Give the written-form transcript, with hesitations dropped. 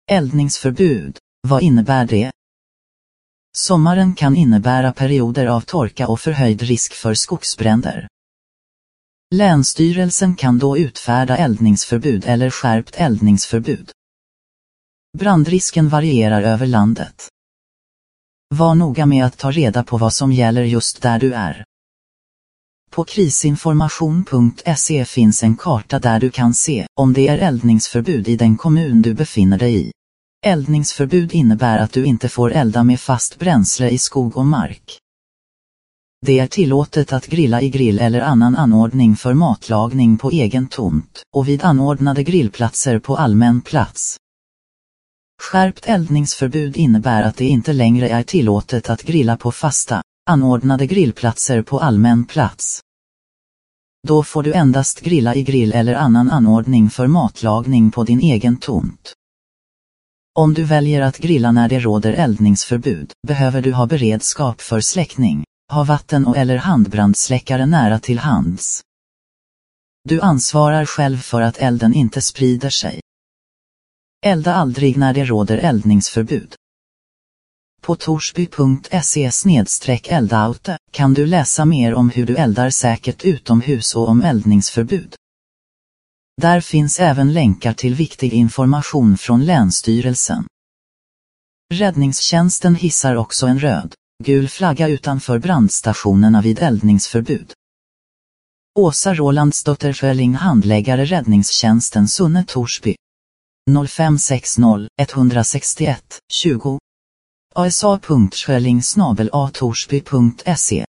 Eldningsförbud, vad innebär det? Sommaren kan innebära perioder av torka och förhöjd risk för skogsbränder. Länsstyrelsen kan då utfärda eldningsförbud eller skärpt eldningsförbud. Brandrisken varierar över landet. Var noga med att ta reda på vad som gäller just där du är. På krisinformation.se finns en karta där du kan se om det är eldningsförbud i den kommun du befinner dig i. Eldningsförbud innebär att du inte får elda med fast bränsle i skog och mark. Det är tillåtet att grilla i grill eller annan anordning för matlagning på egen tomt och vid anordnade grillplatser på allmän plats. Skärpt eldningsförbud innebär att det inte längre är tillåtet att grilla på fasta, anordnade grillplatser på allmän plats. Då får du endast grilla i grill eller annan anordning för matlagning på din egen tomt. Om du väljer att grilla när det råder eldningsförbud, behöver du ha beredskap för släckning, ha vatten och eller handbrandsläckare nära till hands. Du ansvarar själv för att elden inte sprider sig. Elda aldrig när det råder eldningsförbud. På torsby.se/eldaute kan du läsa mer om hur du eldar säkert utomhus och om eldningsförbud. Där finns även länkar till viktig information från Länsstyrelsen. Räddningstjänsten hissar också en röd-gul flagga utanför brandstationerna vid eldningsförbud. Åsa Rolandsdotter Schölling, handläggare Räddningstjänsten Sunne Torsby. 0560 161 20. asa.schölling@torsby.se